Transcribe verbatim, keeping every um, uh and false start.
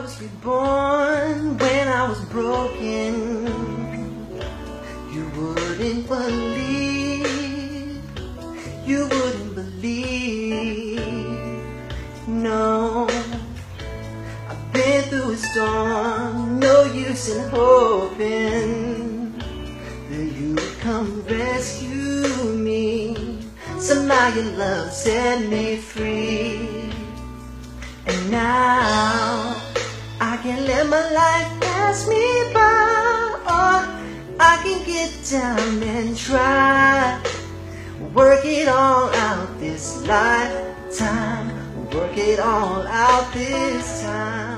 was reborn, when I was broken, you wouldn't believe, you wouldn't believe, no. I've been through a storm, no use in hoping that you would come rescue me. Somehow your love set me free. And now I can let my life pass me by, or I can get down and try. Work it all out this lifetime, work it all out this time.